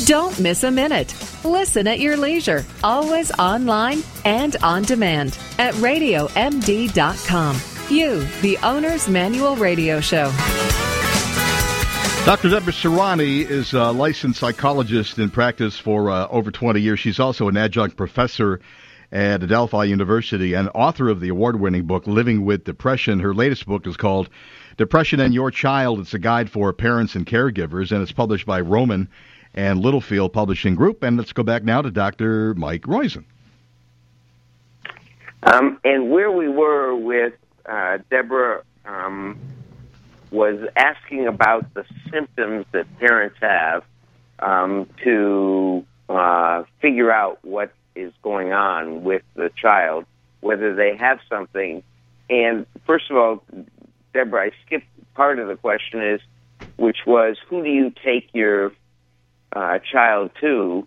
Don't miss a minute. Listen at your leisure, always online and on demand at RadioMD.com. You, the Owner's Manual Radio Show. Dr. Deborah Serrani is a licensed psychologist in practice for over 20 years. She's also an adjunct professor at Adelphi University and author of the award-winning book, Living with Depression. Her latest book is called Depression and Your Child. It's a guide for parents and caregivers, and it's published by Rowman and Littlefield Publishing Group. And let's go back now to Dr. Mike Roizen. And where we were with Deborah was asking about the symptoms that parents have to figure out what is going on with the child, whether they have something. And first of all, Deborah, I skipped part of the question which was, who do you take your child to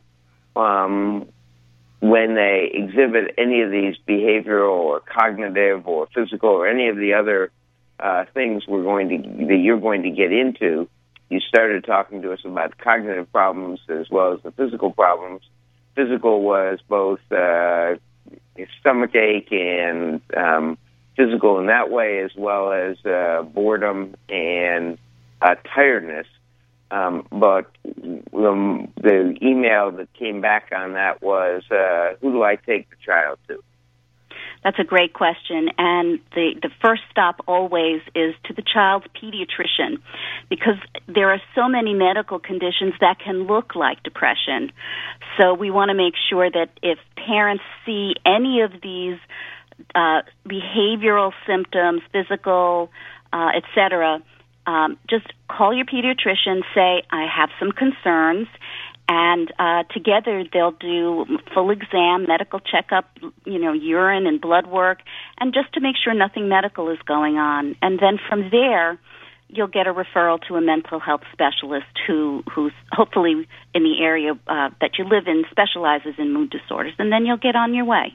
when they exhibit any of these behavioral or cognitive or physical or any of the other things that you're going to get into? You started talking to us about cognitive problems as well as the physical problems. Physical was both stomach ache and physical in that way, as well as boredom and tiredness. But the email that came back on that was, who do I take the child to? That's a great question, and the first stop always is to the child's pediatrician, because there are so many medical conditions that can look like depression. So we want to make sure that if parents see any of these behavioral symptoms, physical, etc., just call your pediatrician, say, I have some concerns, and together they'll do full exam, medical checkup, urine and blood work, and just to make sure nothing medical is going on. And then from there, you'll get a referral to a mental health specialist who's hopefully in the area that you live in, specializes in mood disorders, and then you'll get on your way.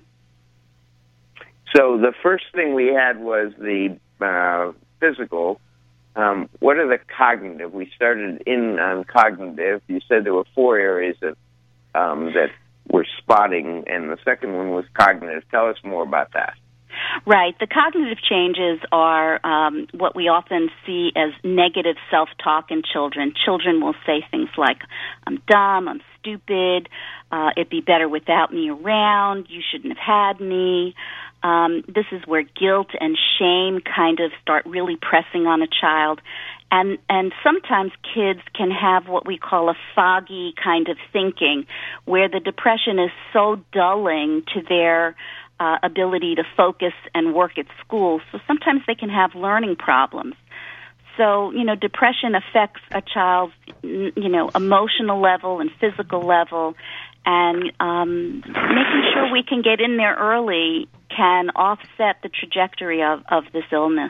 So the first thing we had was the physical. What are the cognitive? We started in on cognitive. You said there were 4 areas that we're spotting, and the second one was cognitive. Tell us more about that. Right. The cognitive changes are what we often see as negative self-talk in children. Children will say things like, I'm dumb, I'm stupid, it'd be better without me around, you shouldn't have had me. This is where guilt and shame kind of start really pressing on a child. And sometimes kids can have what we call a foggy kind of thinking, where the depression is so dulling to their ability to focus and work at school. So sometimes they can have learning problems. So, depression affects a child's, emotional level and physical level, and making sure we can get in there early can offset the trajectory of this illness.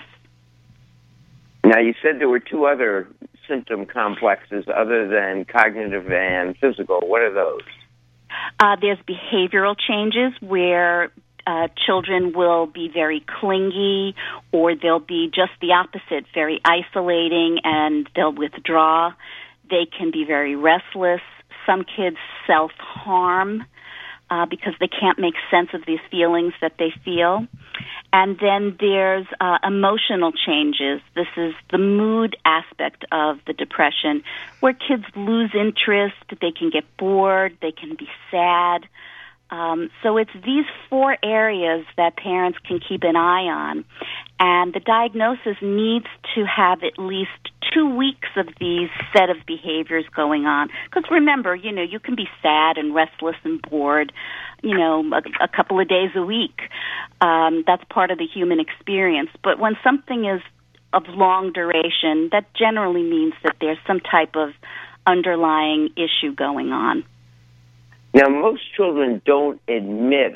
Now, you said there were 2 other symptom complexes other than cognitive and physical. What are those? There's behavioral changes where children will be very clingy, or they'll be just the opposite, very isolating, and they'll withdraw. They can be very restless. Some kids self-harm because they can't make sense of these feelings that they feel. And then there's emotional changes. This is the mood aspect of the depression, where kids lose interest, they can get bored, they can be sad. So it's these 4 areas that parents can keep an eye on. And the diagnosis needs to have at least 2 weeks of these set of behaviors going on. Because remember, you can be sad and restless and bored, a couple of days a week. That's part of the human experience. But when something is of long duration, that generally means that there's some type of underlying issue going on. Now, most children don't admit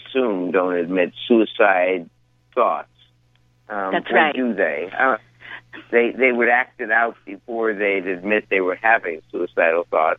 suicide thoughts. That's right. Or do they? They would act it out before they'd admit they were having suicidal thoughts.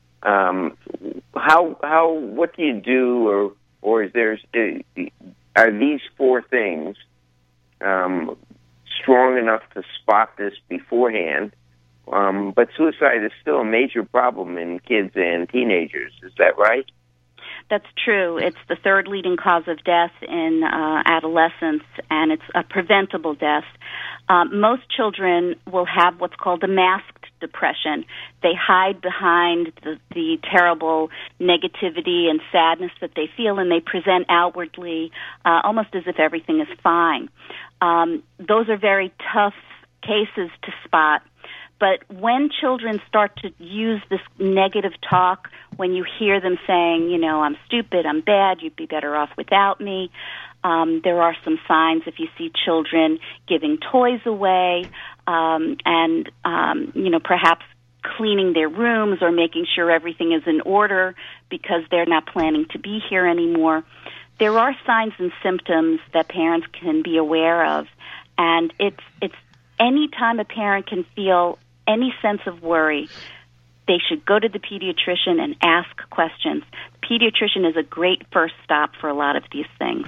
What do you do, or is there? Are these 4 things strong enough to spot this beforehand, But suicide is still a major problem in kids and teenagers. Is that right? That's true. It's the third leading cause of death in adolescence, and it's a preventable death. Most children will have what's called a masked depression. They hide behind the terrible negativity and sadness that they feel, and they present outwardly almost as if everything is fine. Those are very tough cases to spot. But when children start to use this negative talk, when you hear them saying, you know, I'm stupid, I'm bad, you'd be better off without me, there are some signs if you see children giving toys away and, you know, perhaps cleaning their rooms or making sure everything is in order because they're not planning to be here anymore. There are signs and symptoms that parents can be aware of, and it's any time a parent can feel any sense of worry, they should go to the pediatrician and ask questions. The pediatrician is a great first stop for a lot of these things.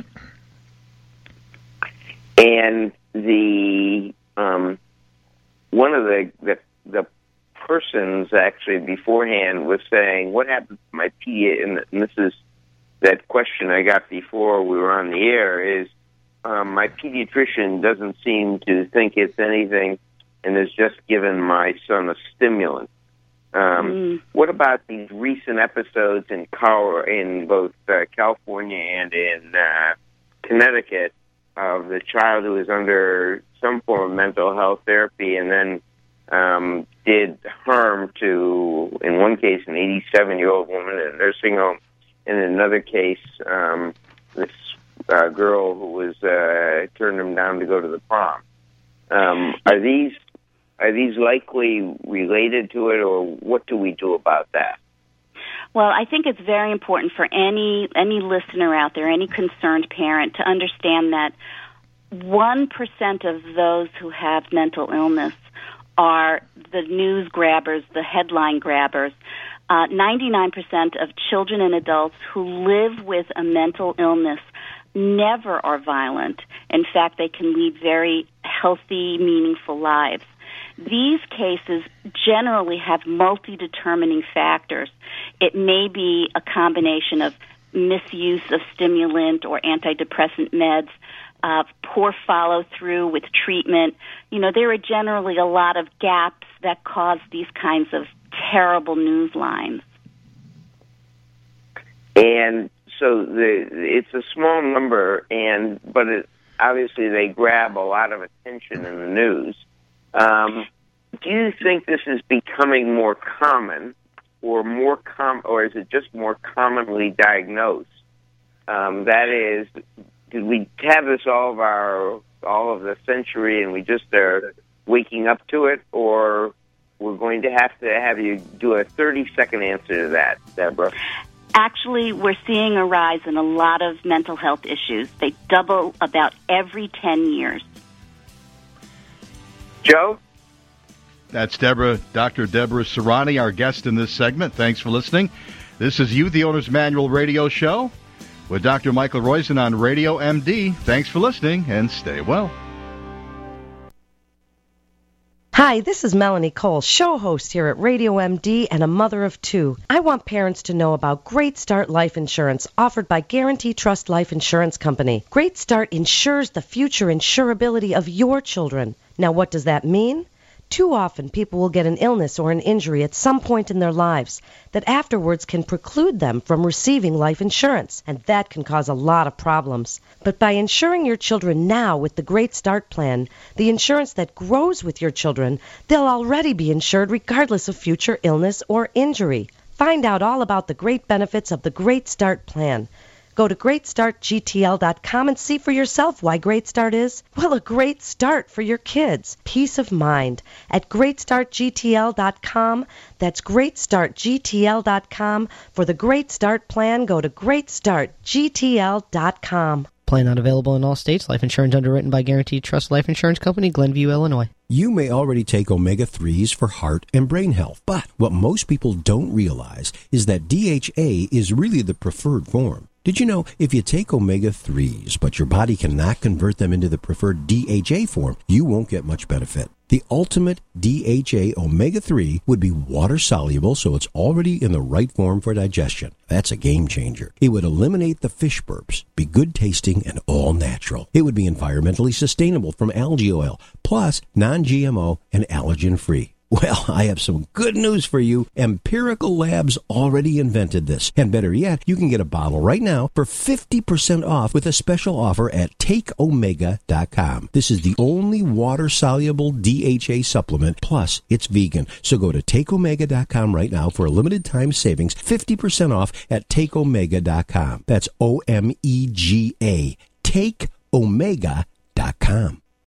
And the one of the persons actually beforehand was saying, "What happened to my pediatrician?" And this is that question I got before we were on the air. Is my pediatrician doesn't seem to think it's anything, and has just given my son a stimulant. What about these recent episodes in both California and in Connecticut of the child who was under some form of mental health therapy and then did harm to, in one case, an 87-year-old woman in a nursing home, and in another case, this girl who was turned him down to go to the prom? Are these likely related to it, or what do we do about that? Well, I think it's very important for any listener out there, any concerned parent, to understand that 1% of those who have mental illness are the news grabbers, the headline grabbers. 99% of children and adults who live with a mental illness never are violent. In fact, they can lead very healthy, meaningful lives. These cases generally have multi-determining factors. It may be a combination of misuse of stimulant or antidepressant meds, poor follow-through with treatment. You know, there are generally a lot of gaps that cause these kinds of terrible news lines. And so it's a small number, but obviously they grab a lot of attention in the news. Do you think this is becoming more common, or is it just more commonly diagnosed? That is, did we have this all of the century, and we just are waking up to it, or we're going to have you do a 30-second answer to that, Deborah? Actually, we're seeing a rise in a lot of mental health issues. They double about every 10 years. Joe? That's Dr. Deborah Serrani, our guest in this segment. Thanks for listening. This is You, the Owner's Manual radio show with Dr. Michael Roizen on Radio MD. Thanks for listening, and stay well. Hi, this is Melanie Cole, show host here at Radio MD and a mother of two. I want parents to know about Great Start Life Insurance offered by Guarantee Trust Life Insurance Company. Great Start insures the future insurability of your children. Now, what does that mean? Too often, people will get an illness or an injury at some point in their lives that afterwards can preclude them from receiving life insurance, and that can cause a lot of problems. But by insuring your children now with the Great Start Plan, the insurance that grows with your children, they'll already be insured regardless of future illness or injury. Find out all about the great benefits of the Great Start Plan. Go to GreatStartGTL.com and see for yourself why Great Start is, well, a great start for your kids. Peace of mind at GreatStartGTL.com. That's GreatStartGTL.com. For the Great Start Plan, go to GreatStartGTL.com. Plan not available in all states. Life insurance underwritten by Guaranteed Trust Life Insurance Company, Glenview, Illinois. You may already take omega-3s for heart and brain health, but what most people don't realize is that DHA is really the preferred form. Did you know if you take omega-3s, but your body cannot convert them into the preferred DHA form, you won't get much benefit? The ultimate DHA omega-3 would be water-soluble, so it's already in the right form for digestion. That's a game changer. It would eliminate the fish burps, be good tasting and all natural. It would be environmentally sustainable from algae oil, plus non-GMO and allergen-free. Well, I have some good news for you. Empirical Labs already invented this. And better yet, you can get a bottle right now for 50% off with a special offer at takeomega.com. This is the only water-soluble DHA supplement, plus it's vegan. So go to takeomega.com right now for a limited time savings, 50% off at takeomega.com. That's OMEGA, takeomega.com.